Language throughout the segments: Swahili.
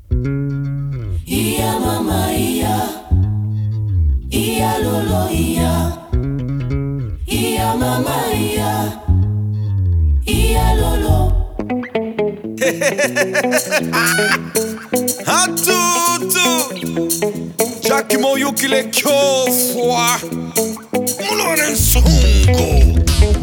Iya mama iya, iya lolo iya, iya mama iya, iya lolo. Hatutu Jackie Moyo kile kyofwa Mulone nsungo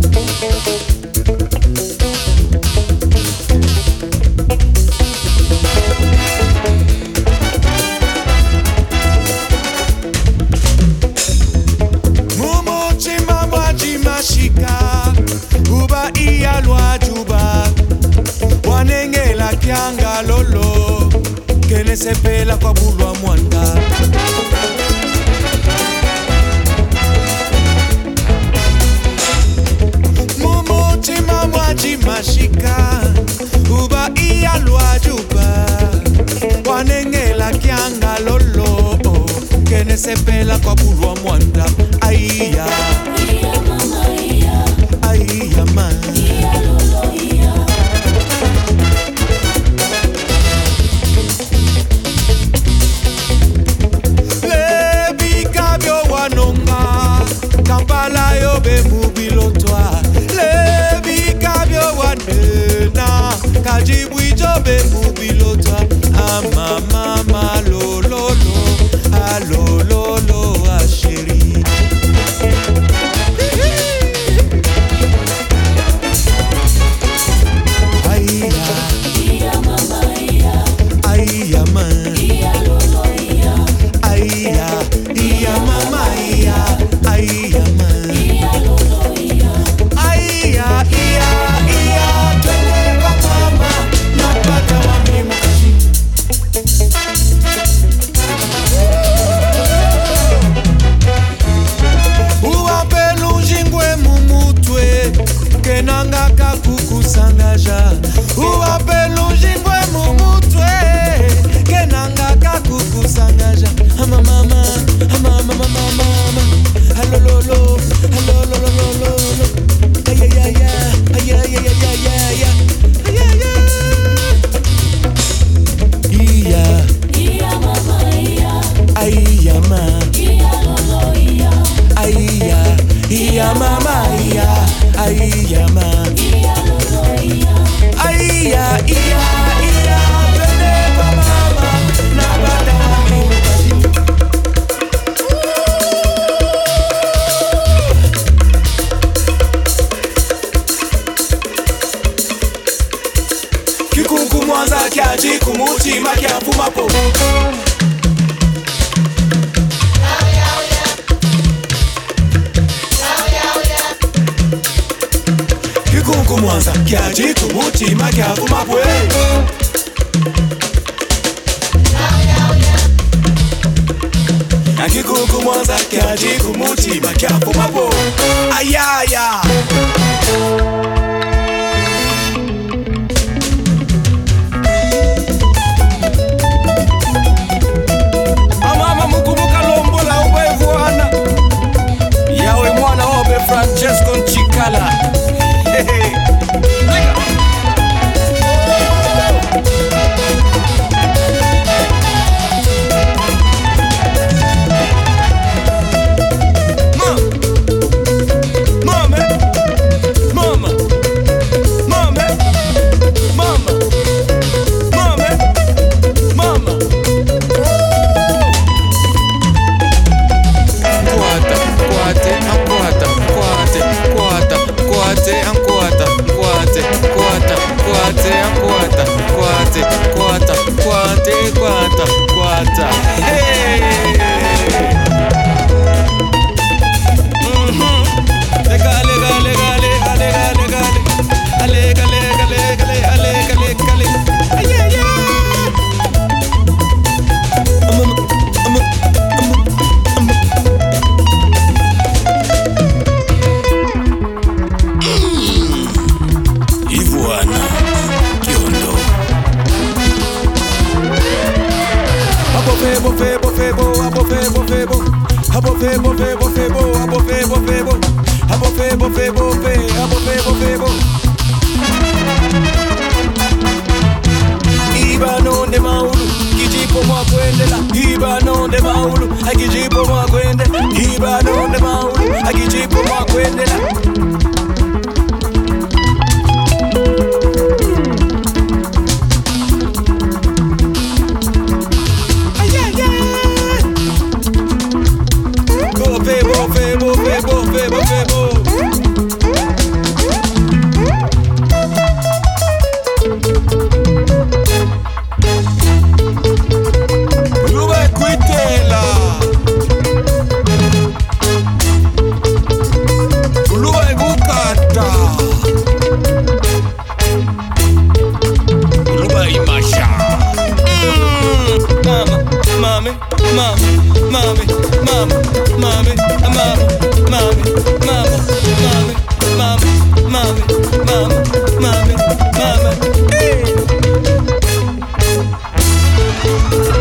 Mumo chima mwaji mashika Uba iya lwa juba Wanengela kyanga lolo Kene sepela kwa bulwa mwanda Mumo chima mwaji mashika Uba iya lwa juba Wanengela kyanga lolo Kene sepela kwa bulwa mwanda Aiya Iya mama iya, Aiya man iya lolo iya. Lebi kabyo wanonga Kampala yo be mubilotwa Lebi kabyo wanena Kajibwi jo be mubilotwa Ama mama lo lo lo A lo lo lo a chéri Aiya Iya mama iya, Aiya man iya lolo iya, Aiya Iya mama iya Aiya man iya lolo iya. Aiya, iya, iya, twende kwa mama napata wapi mkashi Uwape lujingwe mumutwe kenanga kakukusangaja Uwape lujingwe mumutwe kenanga kakukusangaja Ama mama, ama mama mama Halololo, halolololo Ayayaya, ayayayayaya Ayaya Iya, Iya mama iya, aiya ma iya lolo iya, Aiya, iya mama iya Aiya ma iya lolo iya. Aiya, iya, iya Twende kwa mama napata wapi mkashi Kikunku mwanza kyaji kumutima kyafumapo Kikunku mwanza kyaji kumutima kyafumapo Kikunku mwanza kyaji kumutima kyafumapo Ayaya Amama mukumbuka lombo la ubwevuana Yawe mwana obe Francesco Nchikala Hehe Kwata hey Ivuana Kiondo Febo, febo, febo, abo febo, febo, abo febo, febo, febo, abo febo, febo, abo febo, febo, fe, abo febo, febo. Iba no de maulu, akijipo mwakwendela ibanonde maulu akijipo mwakwende ibanonde maulu akijipo mwakwendela bofe bofe bofe bofe bofe bo mama.